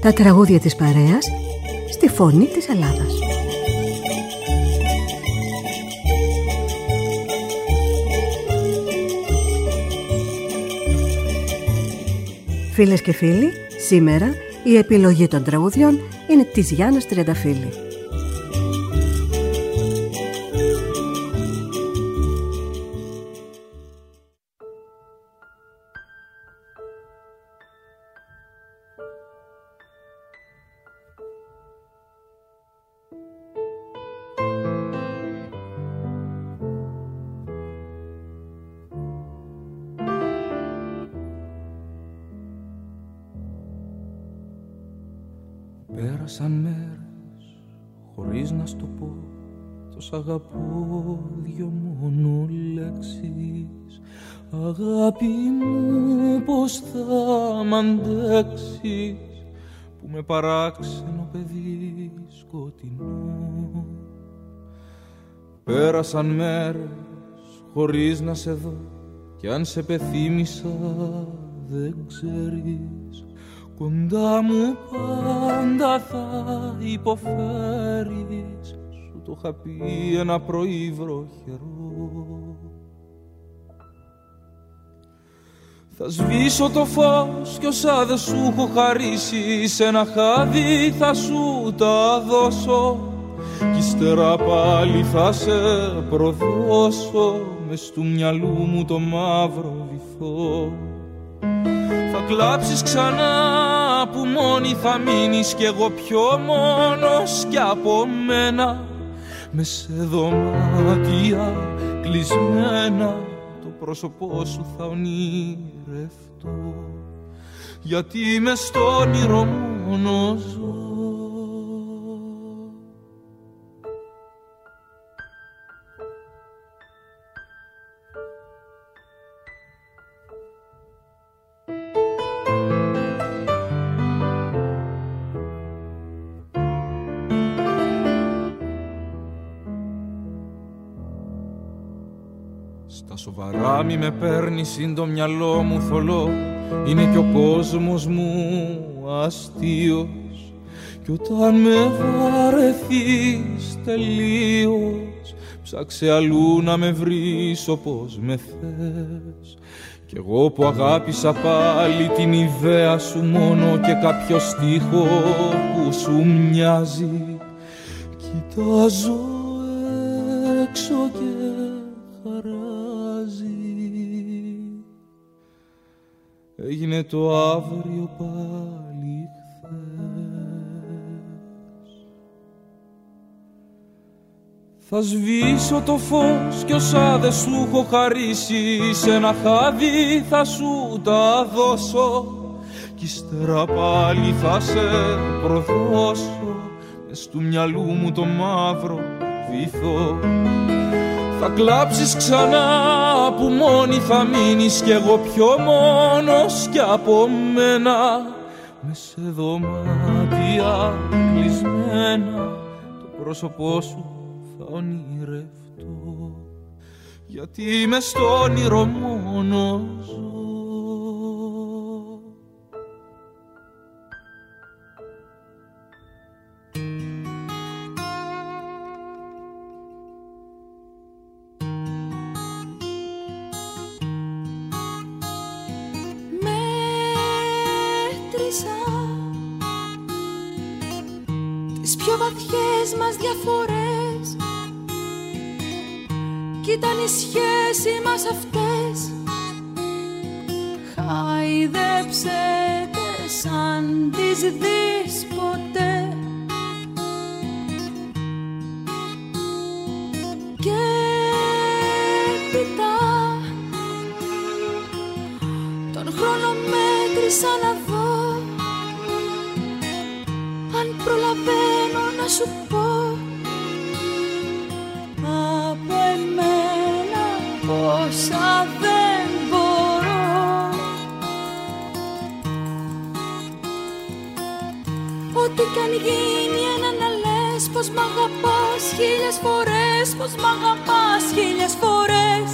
Τα τραγούδια της παρέας στη φωνή της Ελλάδας. Φίλες και φίλοι, σήμερα η επιλογή των τραγουδιών είναι της Γιάννας Τριανταφύλλη. Πέρασαν μέρες χωρίς να στο πω, το σ' αγαπώ δυο μόνο λέξεις. Αγάπη μου, πως θα μ' αντέξεις, που με παράξενο παιδί σκοτεινό. Πέρασαν μέρες χωρίς να σε δω, κι αν σε πεθύμησα δεν ξέρεις, κοντά μου πάντα θα υποφέρεις. Σου το είχα πει ένα πρωί βροχερό. Θα σβήσω το φως κι όσα δεν σου έχω χαρίσει, σε ένα χάδι θα σου τα δώσω, κι ύστερα πάλι θα σε προδώσω μες του μυαλού μου το μαύρο βυθό. Θα κλάψεις ξανά που μόνη θα μείνεις, κι εγώ πιο μόνος κι από μένα, μες σε δωμάτια κλεισμένα το πρόσωπό σου θα ονειρευτώ, γιατί μες στο όνειρο μόνο ζω. Σοβαρά μη με παίρνεις, είναι το μυαλό μου θολό, είναι κι ο κόσμος μου αστείος, κι όταν με βαρεθείς τελείως, ψάξε αλλού να με βρεις όπως με θες. Κι εγώ που αγάπησα πάλι την ιδέα σου μόνο και κάποιο στίχο που σου μοιάζει, κοιτάζω έξω και χαράζει. Έγινε το αύριο πάλι χθες. Θα σβήσω το φως κι όσα δεν σου έχω χαρίσει, σε ένα χάδι θα σου τα δώσω, κι ύστερα πάλι θα σε προδώσω μες του μυαλού μου το μαύρο βυθό. Θα κλάψεις ξανά που μόνη θα μείνεις, κι εγώ πιο μόνος κι από μένα, μες σε δωμάτια κλεισμένα το πρόσωπό σου θα ονειρευτώ, γιατί μες στο όνειρο μόνο ζω. Τις πιο βαθιές μας διαφορές, κι ήταν η σχέση μας αυτές. Χάιδεψε τες αν τις δεις ποτέ, και έπειτα τον χρόνο μέτρησα να δω αν προλαβαίνω να σου πω από εμένα πόσα δεν μπορώ. Ό,τι κι αν γίνει ένα να λες πως μ' αγαπάς χίλιες φορές, πως μ' αγαπάς χίλιες φορές.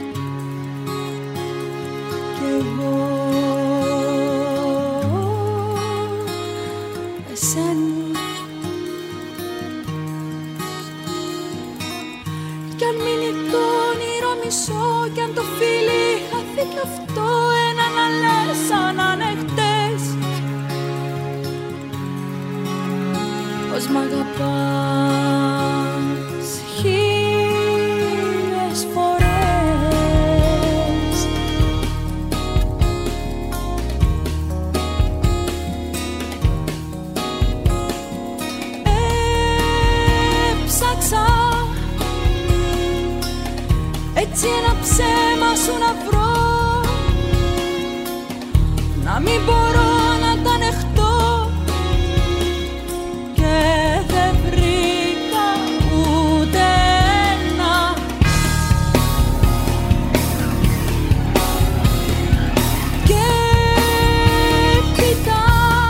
Κι εγώ σένα. Κι αν μείνει το όνειρο μισό, κι αν το φίλι χαθεί κι αυτό, ένα να λες σαν να είναι χτες, πως μ' αγαπάς χίλιες φορές. Έψαξα έτσι ένα ψέμα σου να βρω, να μην μπορώ να τα ανεχτώ, και δεν βρήκα ούτε ένα. Και έπειτα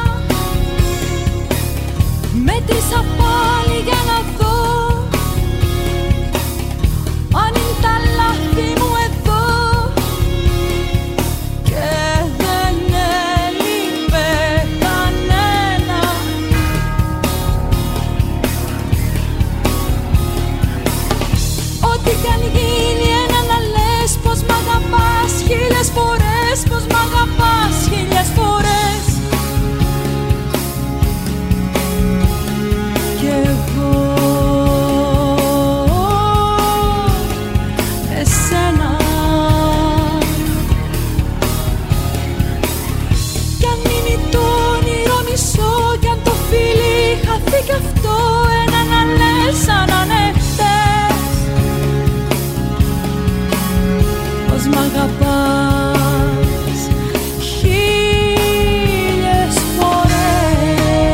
μέτρησα πάλι για να δω αν είναι τα λάθη μου εδώ, και δεν έλειπε κανένα. Ό,τι κι αν γίνει, ένα να λες πως μ' αγαπάς χίλιες φορές, πως μ' αγαπάς χίλιες φορές. Κι εγώ εσένα. Κι αν μείνει το όνειρο μισό, κι αν το φίλι χαθεί κι αυτό, ένα να λες σαν να είναι χτες, πως μ' αγαπάς χίλιες φορές.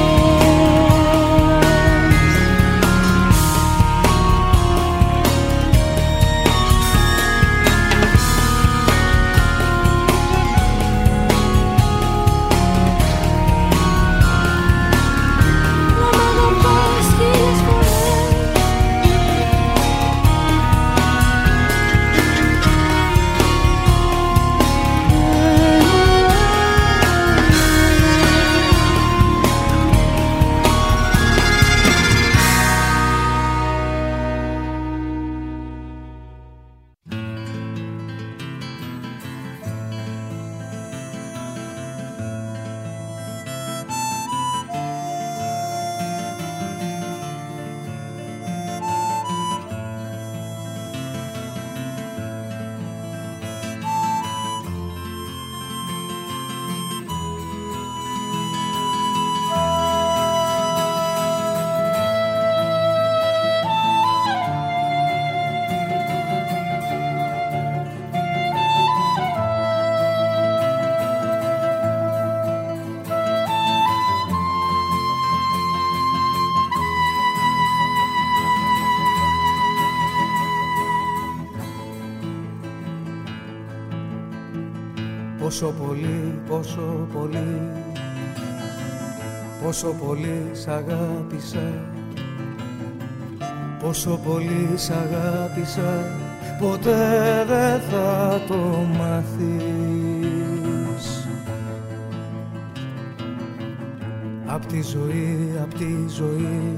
Πόσο πολύ, πόσο πολύ, πόσο πολύ σ' αγάπησα, πόσο πολύ σ' αγάπησα, ποτέ δεν θα το μάθεις. Απ' τη ζωή, απ' τη ζωή,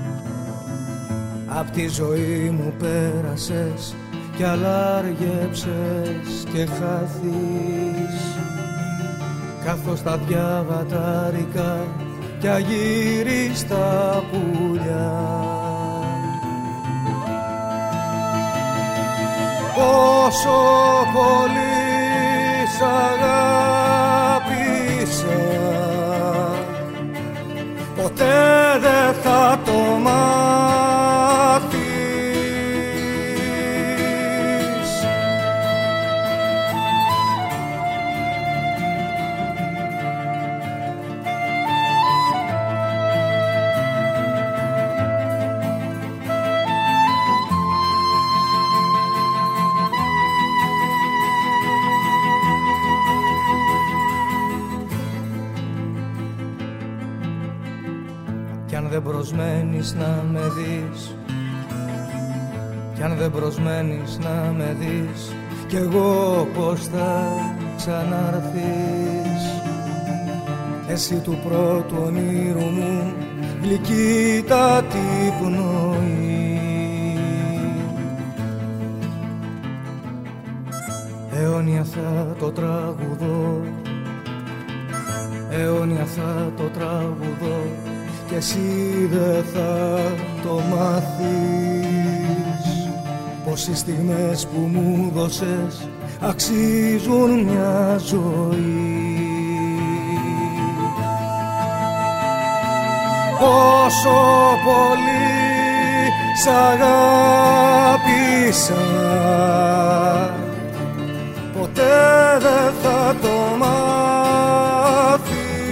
απ' τη ζωή μου πέρασες κι αλλάργεψες και χάθεις, καθώς τα διαβατάρικα κι αγύριστα πουλιά. Πόσο πολύ σ' αγάπησα, ποτέ δεν θα το μάθεις. Κι αν δεν προσμένεις να με δεις, κι αν δεν προσμένεις να με δεις, κι εγώ πως θα ξαναρθείς. εσύ του πρώτου ονείρου μου γλυκύτατη πνοή. Αιώνια θα το τραγουδώ, αιώνια θα το τραγουδώ κι εσύ δεν θα το μάθεις, πως οι στιγμές που μου δώσες αξίζουν μια ζωή. Πόσο πολύ σ' αγάπησα, ποτέ δεν θα το μάθεις.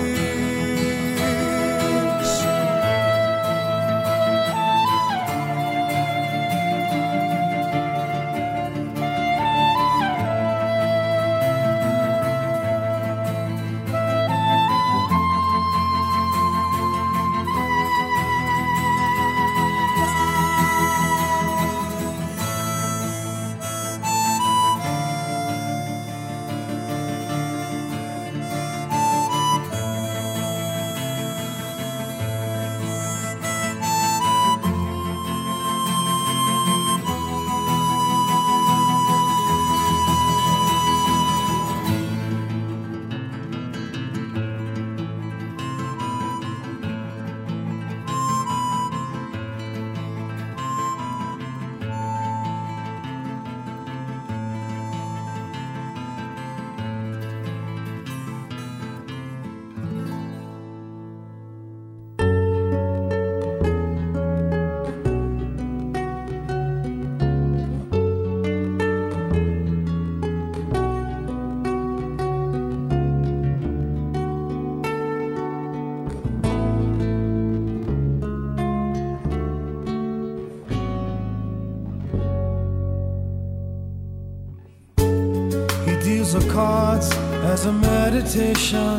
The cards as a meditation,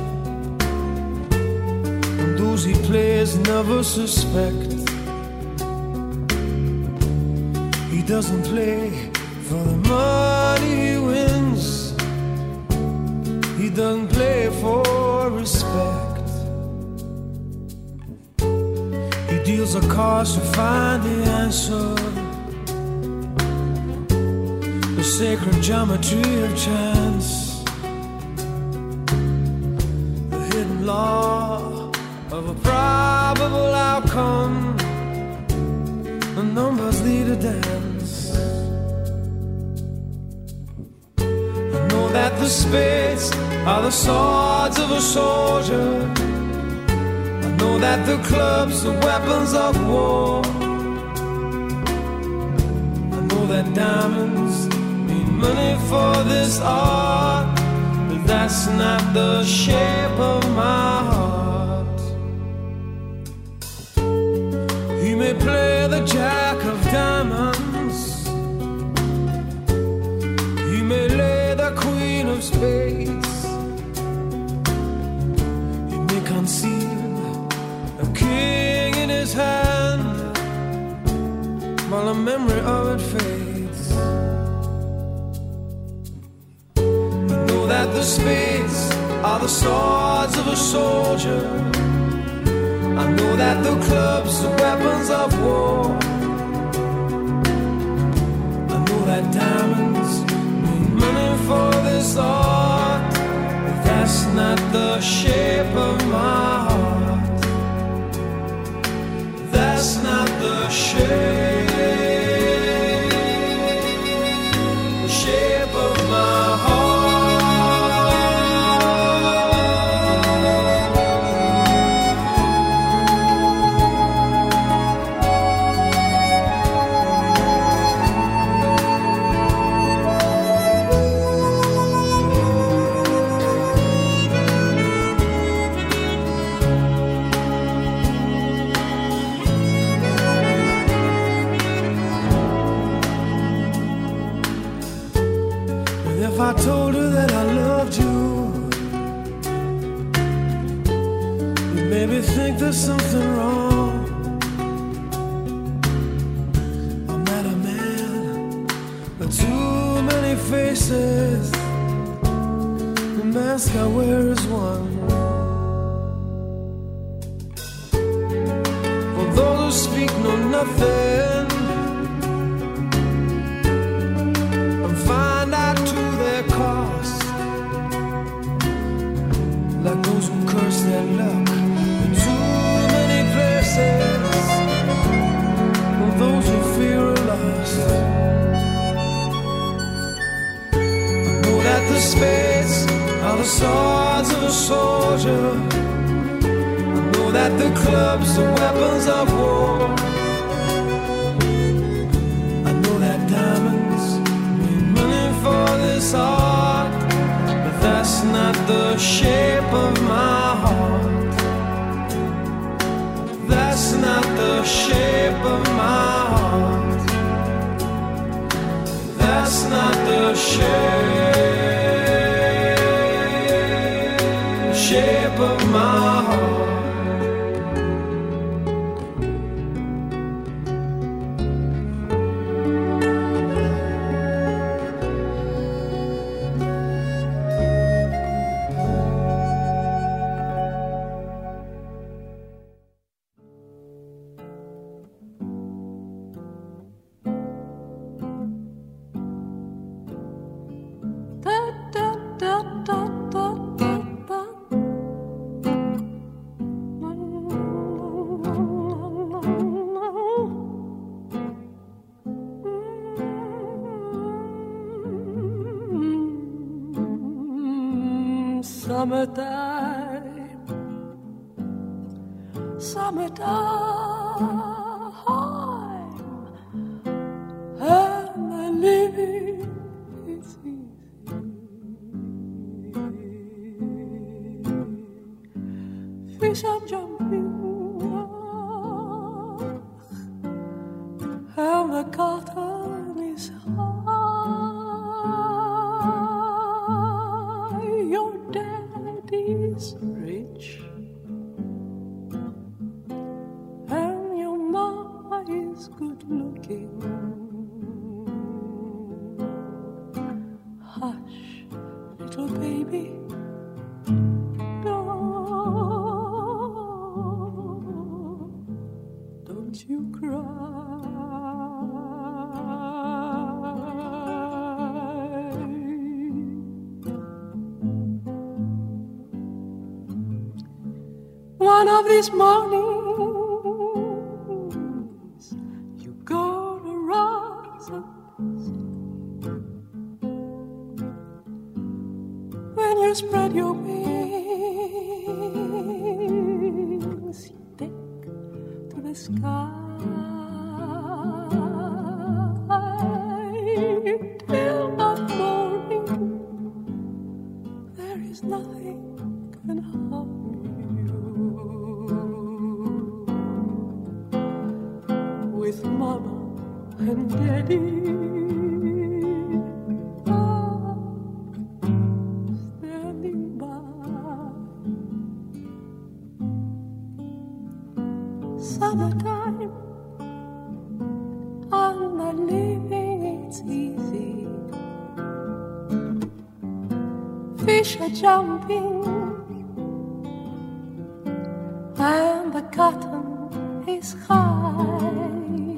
and those he plays never suspect. He doesn't play for the money he wins, he doesn't play for respect. He deals the cards to find the answer, the sacred geometry of chance, the hidden law of a probable outcome. The numbers lead a dance. I know that the spades are the swords of a soldier. I know that the clubs are weapons of war. I know that diamonds money for this art, but that's not the shape of my heart. He may play the jack of diamonds, he may lay the queen of spades, he may conceal a king in his hand while the memory of it fades. That the spades are the swords of a soldier. I know that the clubs are weapons of war. I know that diamonds mean money for this art, but that's not the shape of my heart. That's not the shape of my heart. If I told her that I loved you, you'd maybe think there's something wrong. I'm not a man with too many faces. The mask I wear is one. know nothing and find out to their cost, like those who curse their luck in too many places, or those who fear are lost. I know that the spades are the swords of a soldier, that the clubs are weapons of war. I know that diamonds mean money for this art, but that's not the shape of my heart. That's not the shape of my heart. That's not the shape of my heart. Summertime, summertime, and the living is easy. Fish are jumping, and the cotton is high. Your daddy's rich, and your mama is good looking. Hush, little baby, don't you cry. One of these mornings, you're gonna rise up. When you spread your wings, you take to the sky. Till that morning, there is nothing can harm you. With mama and daddy standing by. Summertime, and the living it's easy. Fish are jumping, and the cotton is high.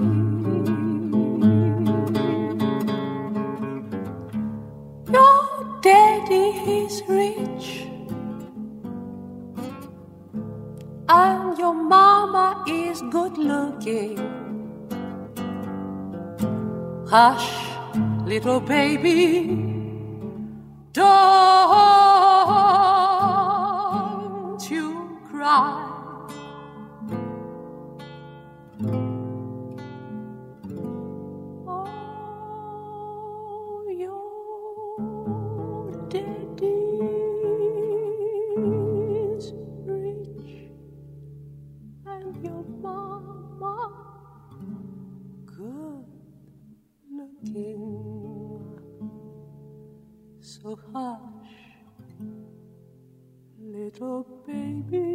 Your daddy is rich, and your mama is good looking. Hush, little baby, don't you cry. So hush, little baby,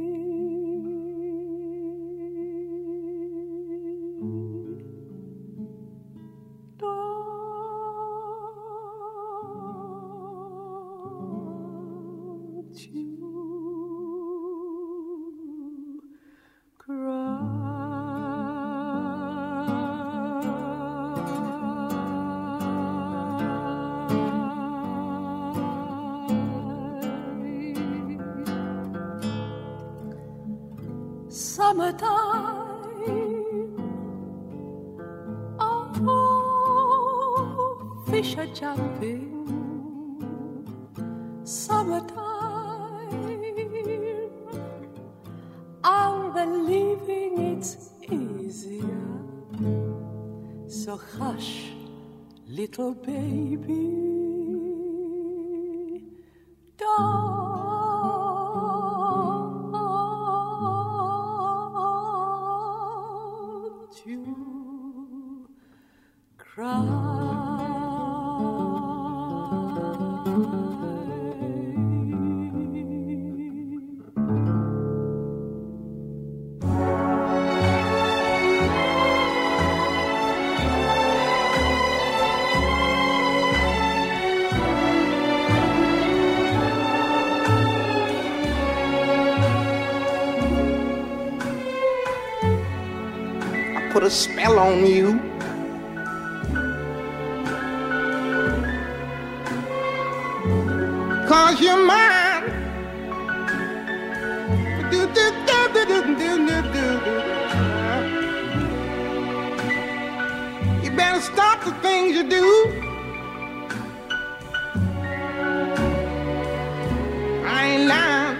don't you cry. Summertime, oh, fish are jumping. Summertime, I'm believing it's easier. So hush, little baby, don't you cry. Put a spell on you. Cause you're mine. You better stop the things you do. I ain't lying.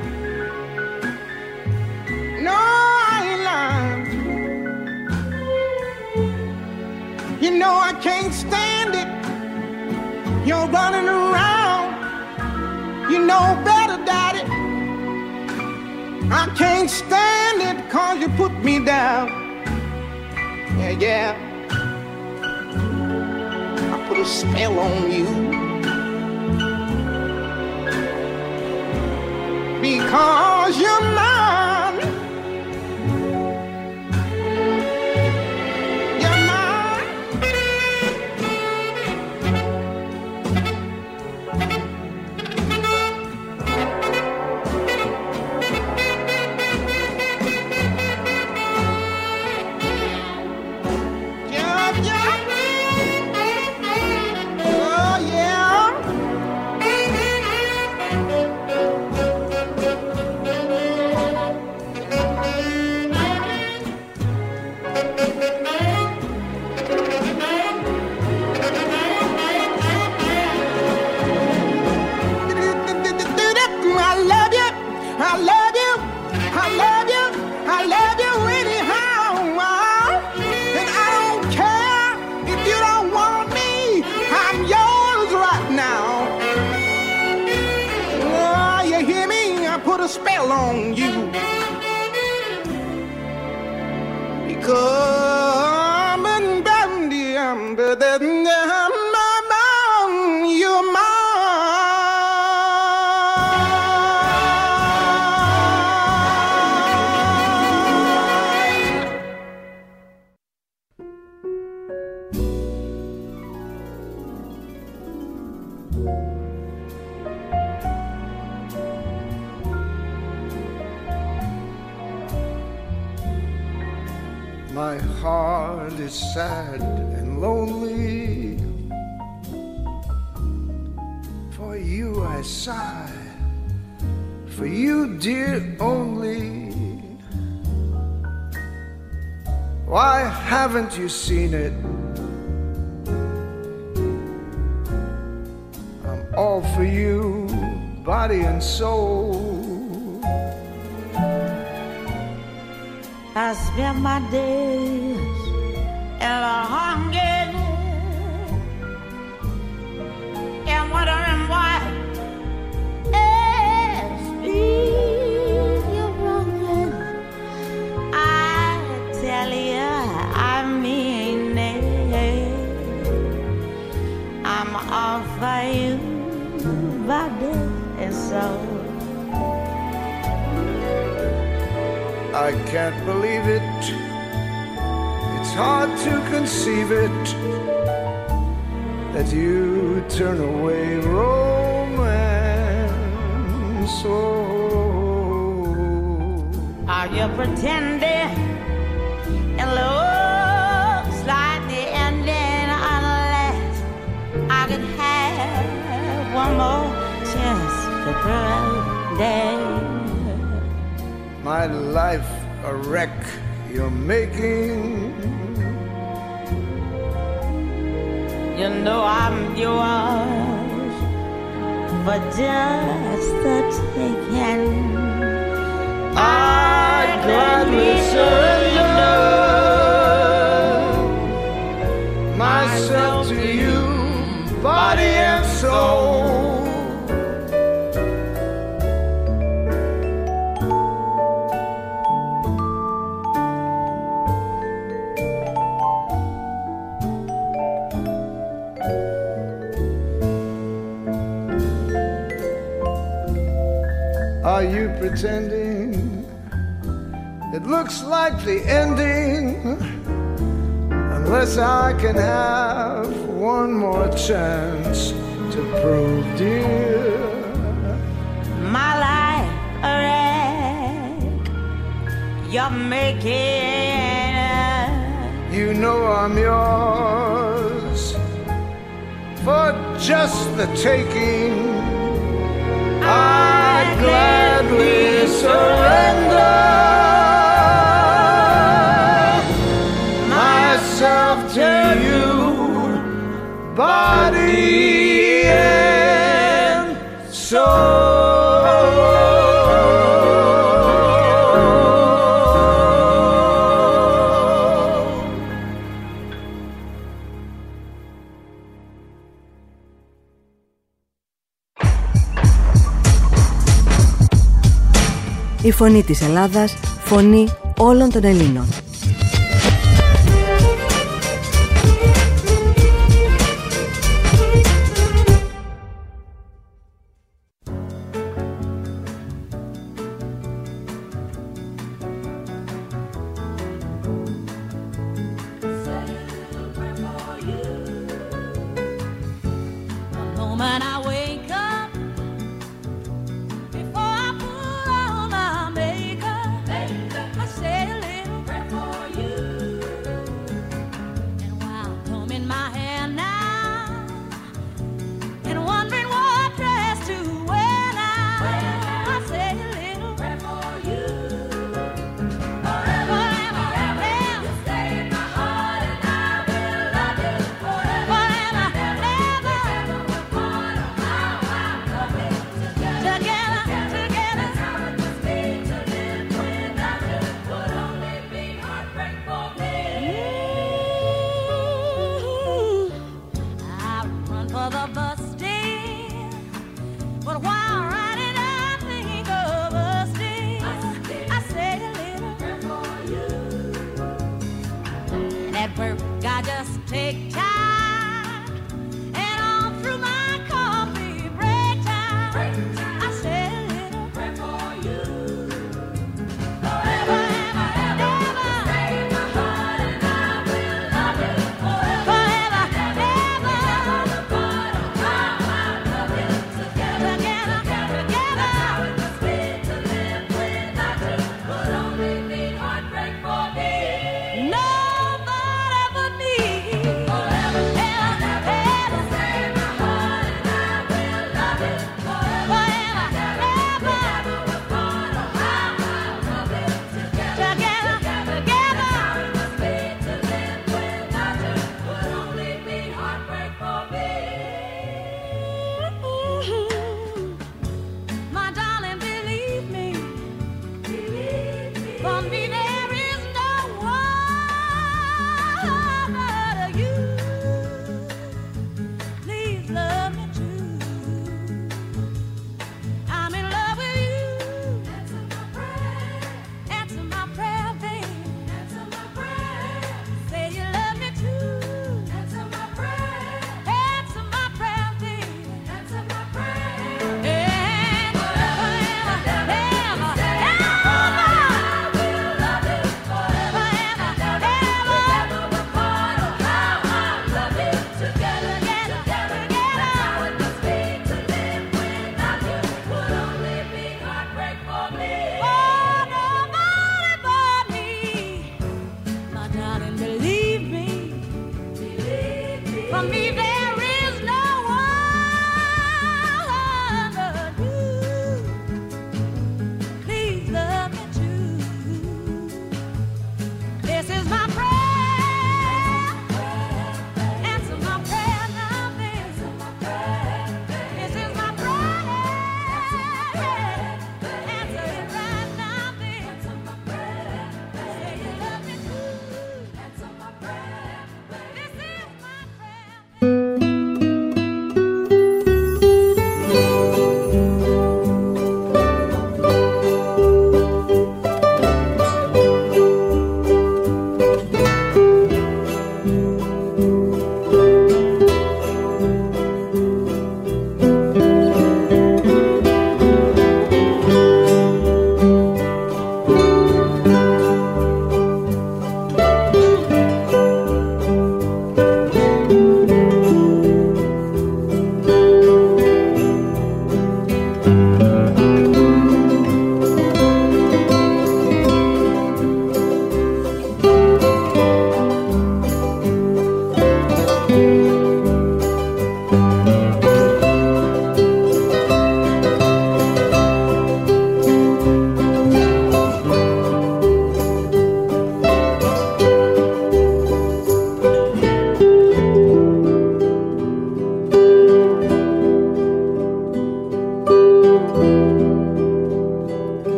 No, I ain't lying. You know I can't stand it. You're running around. You know better, Daddy. I can't stand it 'cause you put me down. Yeah, yeah. I put a spell on you. Because you're mine. Spell on you because you're mine. My heart is sad and lonely. For you I sigh, for you, dear, only. Why haven't you seen it? I'm all for you, body and soul. I spend my days in a hunger and wondering why it's you're wrong. I tell you, I mean it. I'm all for you, body and soul. I can't believe it. It's hard to conceive it that you turn away romance. Oh. Are you pretending? It looks like the ending unless I could have one more chance to prove that my life a wreck you're making. You know I'm yours for just the taking. I'd gladly surrender myself to you, body and soul. Are you pretending it looks like the ending? Unless I can have one more chance to prove, dear, my life a wreck you're making. You know I'm yours for just the taking. I'd gladly surrender myself to you, body and soul. Η φωνή της Ελλάδας, φωνή όλων των Ελλήνων.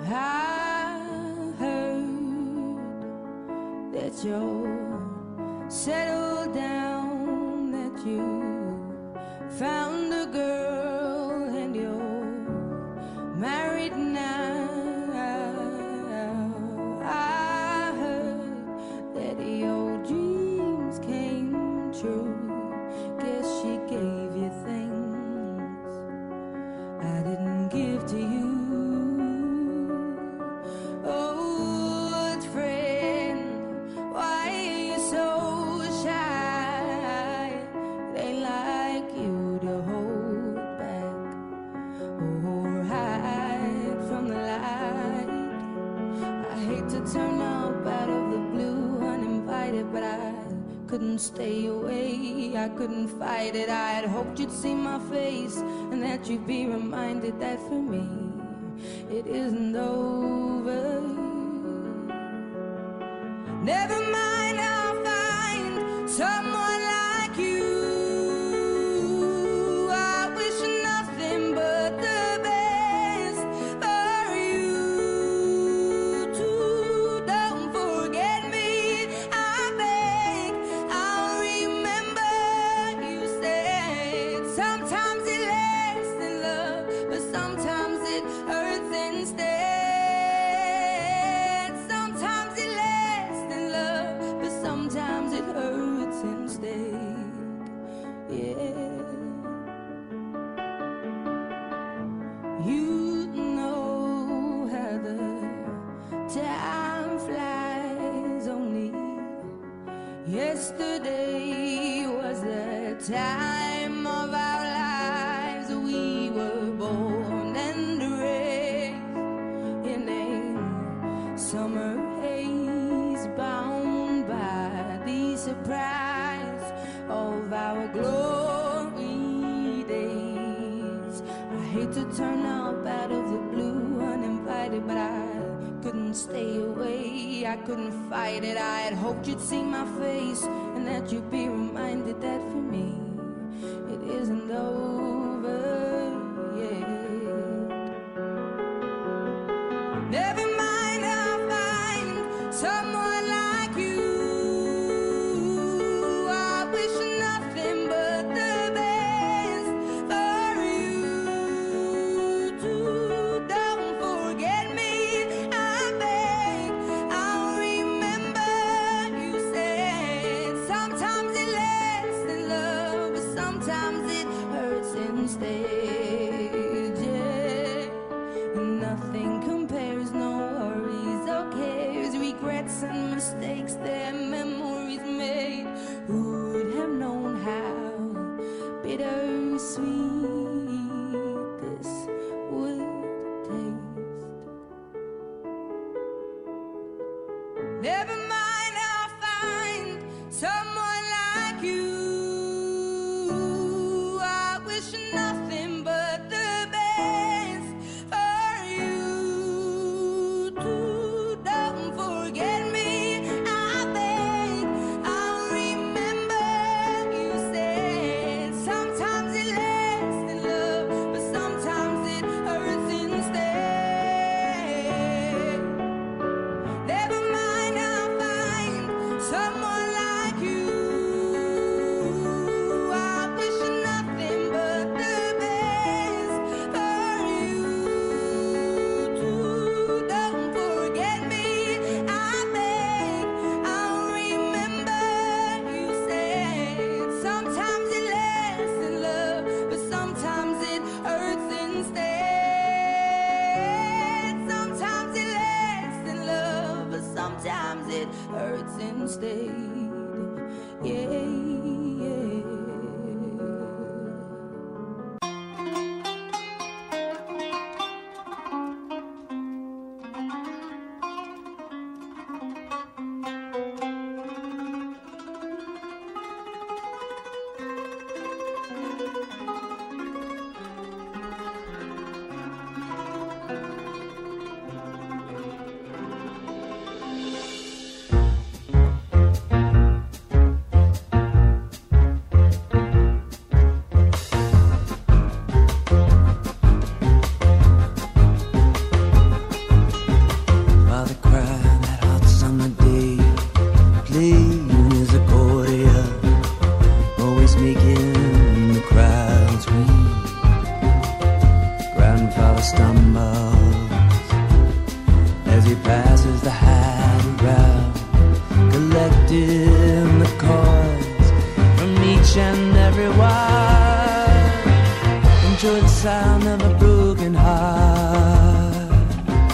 I heard that you're settled down, that you found a girl and you're married now. I heard that your dreams came true. Guess she gave you things I didn't give to you. Old friend, why are you so shy? It ain't like you to hold back or hide from the light. I hate to turn up out of the blue uninvited, but I couldn't stay away, I couldn't fight it. I had hoped you'd see my face and that you'd be reminded that for me it isn't over. Never mind, I'll find someone like you. I wish nothing but the best for you too. Don't forget me, I beg. I'll remember you said sometimes it lasts in love, but sometimes it hurts instead. Sometimes it lasts in love, but sometimes it hurts instead. Yeah. You know how the time flies. Only yesterday was the time of our lives. We were born and raised in a summer haze, bound by the surprise of our glory days. I hate to turn up out of the blue uninvited, but I couldn't stay away, I couldn't fight it. I had hoped you'd see my face and that you'd be reminded that for me it isn't over yet. Never mind, I'll find someone like you. I wish nothing but the best for you too. Don't forget me, I beg. I'll remember you said sometimes it lasts in love, but sometimes it hurts instead. Yeah. Nothing compares, no worries or cares, regrets and mistakes, their memories made. Who would have known how bittersweet this would taste? Never mind, I'll find someone like you. I wish nothing but the best for you too. Don't forget me, I beg. I'll remember you said sometimes it lasts in love, but sometimes it hurts instead. Never mind, I'll find someone like you. I wish nothing but the best for you too. Don't forget me, I beg. I'll remember you said sometimes it lasts in love, but sometimes it hurts instead. Sometimes it lasts in love, but sometimes it hurts instead. Yeah, yeah. stumbles as he passes the hat around, collecting the coins from each and every one. Enjoy the sound of a broken heart.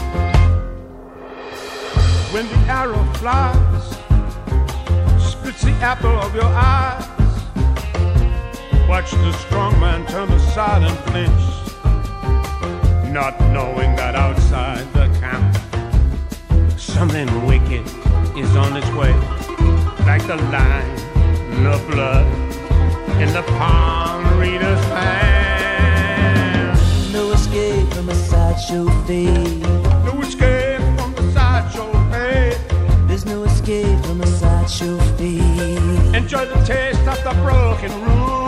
When the arrow flies, spits the apple of your eyes. Watch the strong man turn aside and flinch, not knowing that outside the camp something wicked is on its way, like the line of blood in the palm reader's hand. No escape from a sideshow fate. No escape from the sideshow fate. There's no escape from a sideshow fate. Enjoy the taste of the broken rule.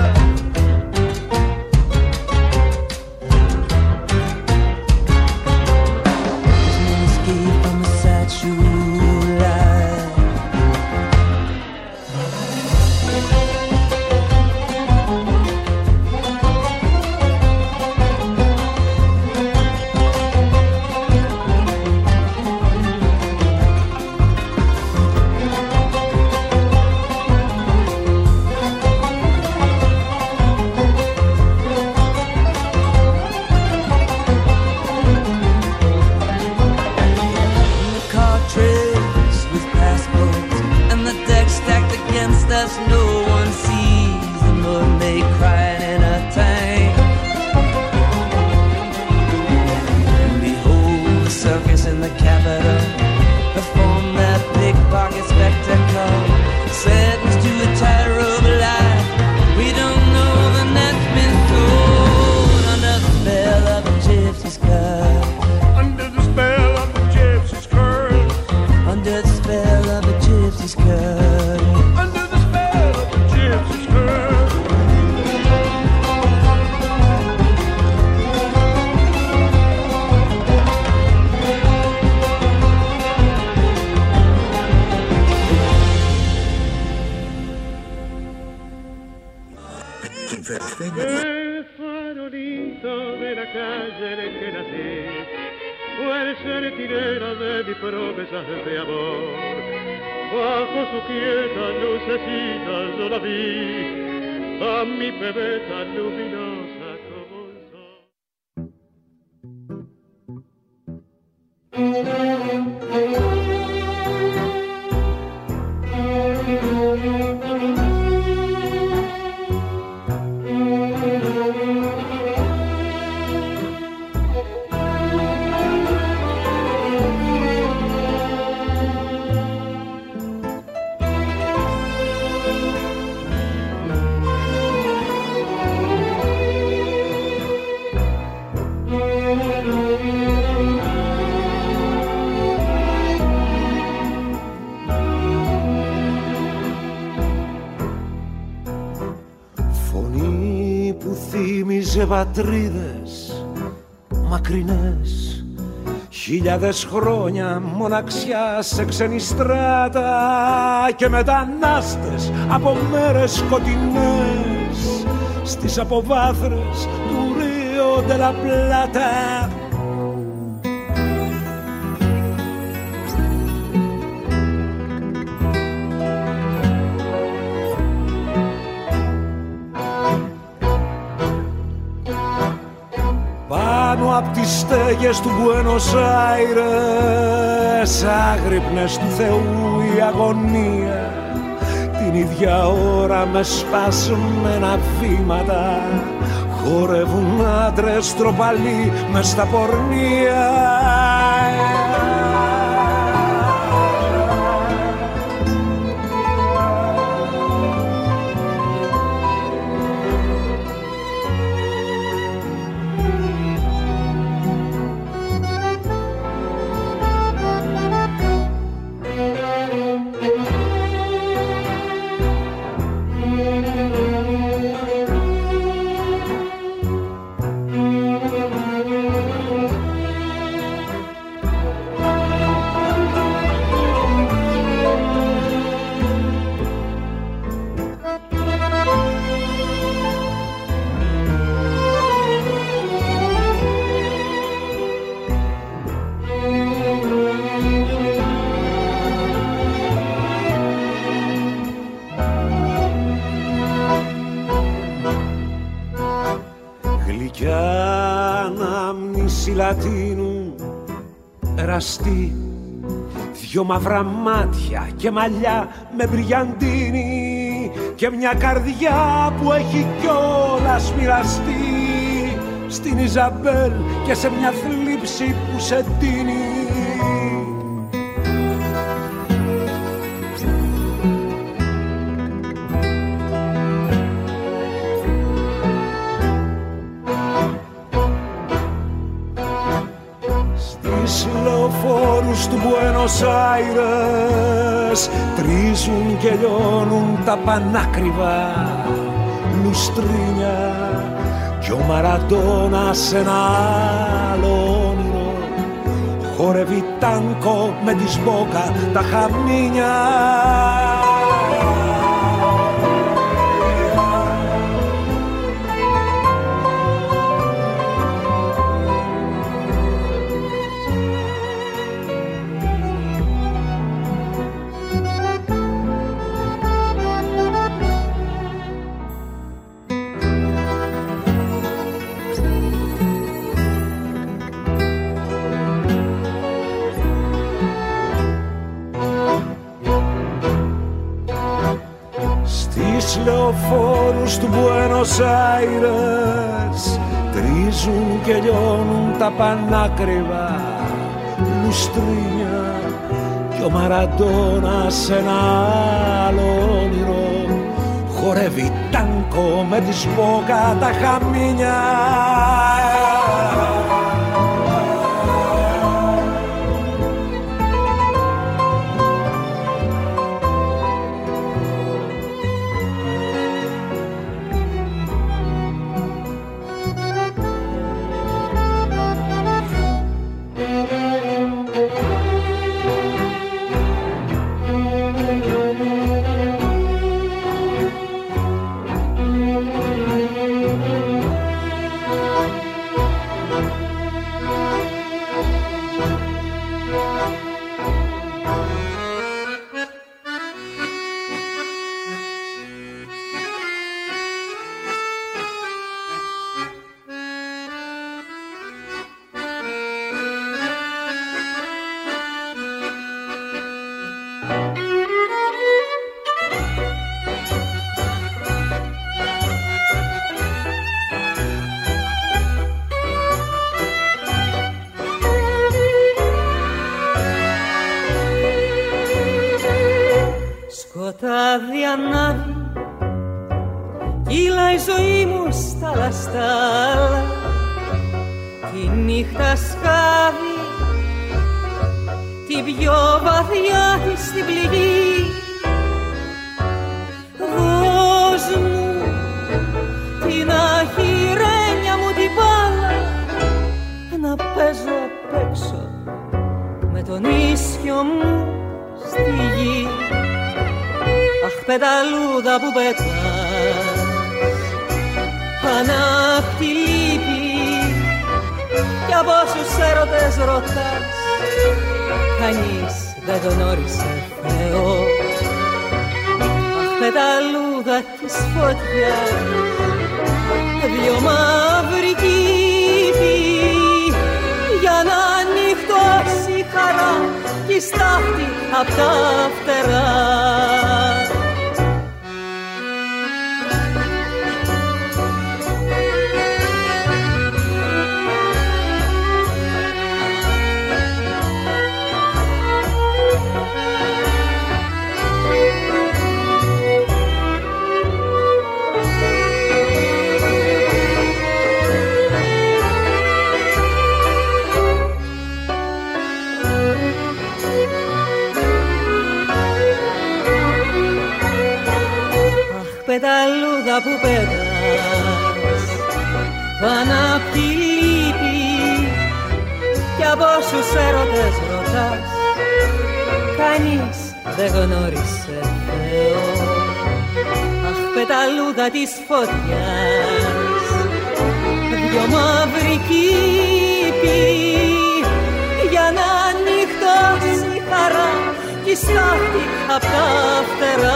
El farolito de la calle en el que nací fue sentinela de mis promesas de amor. Bajo su quieta lucecita yo la vi, a mi bebé tan luminosa como un sol. Πατρίδες μακρινές, χιλιάδες χρόνια μοναξιά σε ξένη στράτα και μετανάστες από μέρες σκοτεινές στις αποβάθρες του Ρίο ντε λα Πλάτα. Απ' τις στέγες του Μπουένος Άιρες, άγρυπνες του Θεού η αγωνία, την ίδια ώρα με σπασμένα βήματα χορεύουν άντρες τροπαλοί μες στα πορνεία. νήσι Λατίνου εραστή, δυο μαύρα μάτια και μαλλιά με μπριαντίνι και μια καρδιά που έχει κιόλας μοιραστεί στην Ιζαμπέλ και σε μια θλίψη που σε τίνει. Στις λεωφόρους του Μπουένος Άιρες τρίζουν και λιώνουν τα πανάκριβα λουστρίνια κι ο Μαραντώνα σε ένα άλλο όνειρο χορεύει τάνκο με τη σμπόκα τα χαμίνια. Λεωφόρους του Μπουένος Άιρες τρίζουν και λιώνουν τα πανάκριβα λουστρίνια κι ο Μαραντώνα σε ένα άλλο όνειρο χορεύει τάνκο με τη σμπόκα τα χαμίνια. Σκοτάδι ανάβει, κύλα η ζωή μου στα λαστάλα, τη νύχτα σκάβει την πιο βαθιά της την πληγή. Δώσ' μου την αχυρένια μου την μπάλα να παίζω απ' έξω με τον ίσιο μου στη γη. Αχ, πεταλούδα που πετάς πάνω απ' τη λύπη κι από όσους έρωτες ρωτάς κανείς δεν τον όρισε Θεό. Αχ, πεταλούδα της φωτιάς δυο μαύροι κήποι για να ανοιχτώσει η χαρά κι η στάχτη απ' τα φτερά. Πεταλούδα που πετάς πάνω απ' τη λύπη κι από όσους έρωτες ρωτάς κανείς δεν γνώρισε Θεό. Αχ, πεταλούδα της φωτιάς δυο μαύροι κήποι για να ανοιχτώσει η χαρά κι η στάχτη απ' τα φτερά.